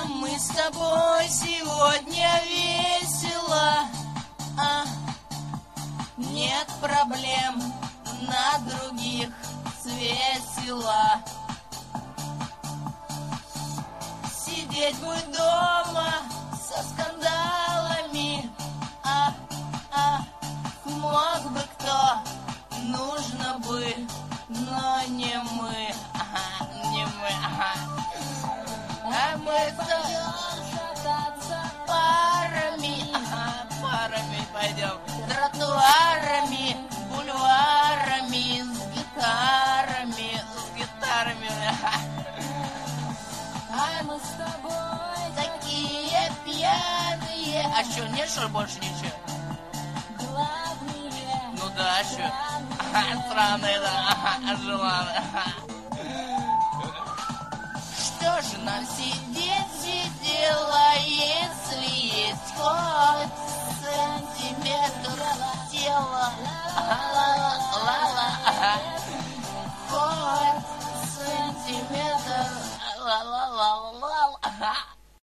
мы с тобой сегодня весело. Нет проблем, на других свесила. Сидеть бы дома со скандалами. Мог бы кто, нужно бы, но не мы. Не мы. А мы шататься парами. Парами пойдем. Тротуарами, бульварами, с гитарами. А мы с тобой такие пьяные. А что, нет, что ли, больше ничего? Главные. Ну да, что? Странные, да. Желанные. Что же нам сидеть?